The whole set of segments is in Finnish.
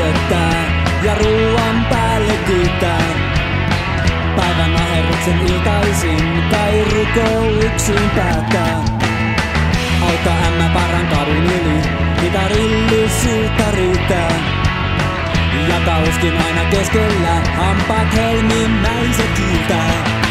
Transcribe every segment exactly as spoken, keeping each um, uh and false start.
syöttää ja ruuan päälle kyytää. Päivän aherruksen iltaisin kai rukouksin päättää. Auta ämmä parran kadun yli, mitä rillisyyttä riittää. Ja kauskin aina keskellä, hampaat helmimmäiset kiiltää.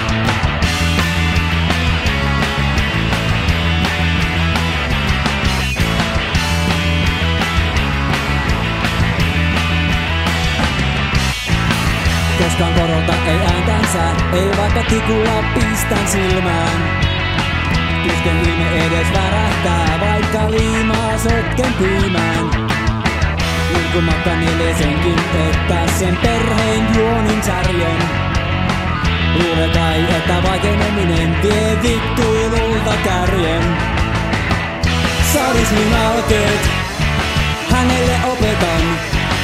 Koskaan korota ei ääntänsä, ei vaikka tikulla pistän silmään. Tusken ilme edes värähtää, vaikka liimaa sotken pyymään. Ulkumatta nielee senkin, että sen perheen juonin särjen. Luule kai, että vaikeneminen vie vittuilulta kärjen. Sadismin alkeet, hänelle opetan.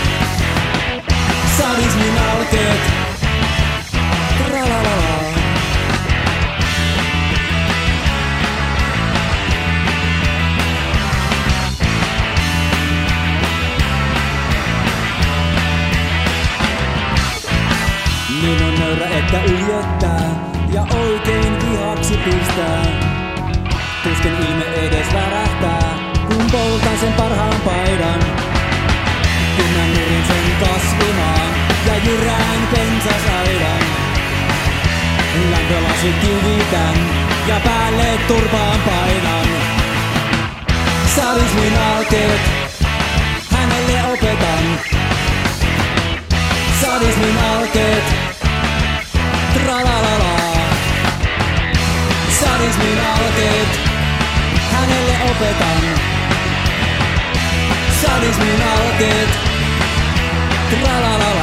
Sadismin alkeet, tralalala. Niin on nöyrä, että yljöttää ja oikein vihaksi pistää. Tusken ilme edes värähtää, kun poltan sen parhaan paidan. Kynnän nurin sen kasvimaan ja jyrään pensasaidan. Lämpölasit kiivitän ja päälle turpaan painan. Sadismin alkeet, hänelle opetan. Sadismin alkeet, tralalala. Sadismin alkeet, hänelle opetan. Sadismin alkeet, tralalala.